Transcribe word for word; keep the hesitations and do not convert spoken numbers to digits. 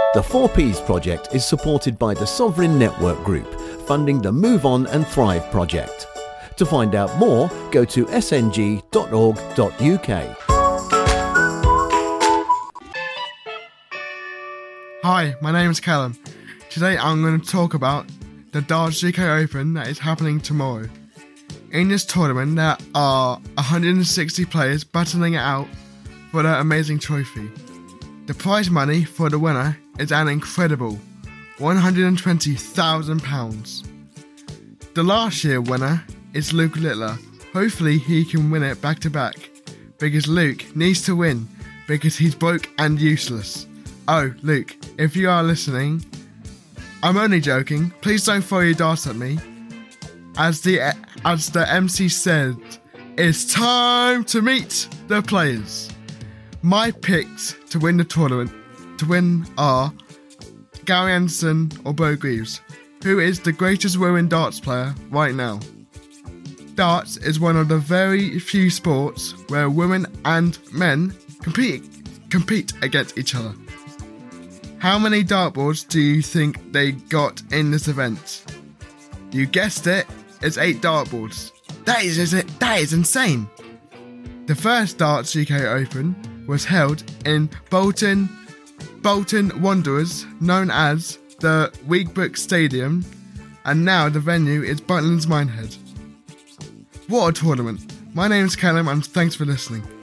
The four Ps project is supported by the Sovereign Network Group, funding the Move On and Thrive project. To find out more, go to s n g dot org dot u k. Hi, my name is Callum. Today I'm going to talk about the Darts U K Open that is happening tomorrow. In this tournament there are one hundred sixty players battling it out for the amazing trophy. The prize money for the winner is an incredible one hundred twenty thousand pounds. The last year winner is Luke Littler. Hopefully he can win it back to back, because Luke needs to win because he's broke and useless. Oh, Luke, if you are listening, I'm only joking. Please don't throw your darts at me. As the as the M C said, it's time to meet the players. My picks to win the tournament to win are Gary Anderson or Bo Greaves, who is the greatest women darts player right now. Darts is one of the very few sports where women and men compete compete against each other. How many dartboards do you think they got in this event? You guessed it, it's eight dartboards. That is, is it, that is insane. The first Darts U K Open was held in Bolton, Bolton Wanderers, known as the Weegbrook Stadium, and now the venue is Butlins Minehead. What a tournament. My name is Callum and thanks for listening.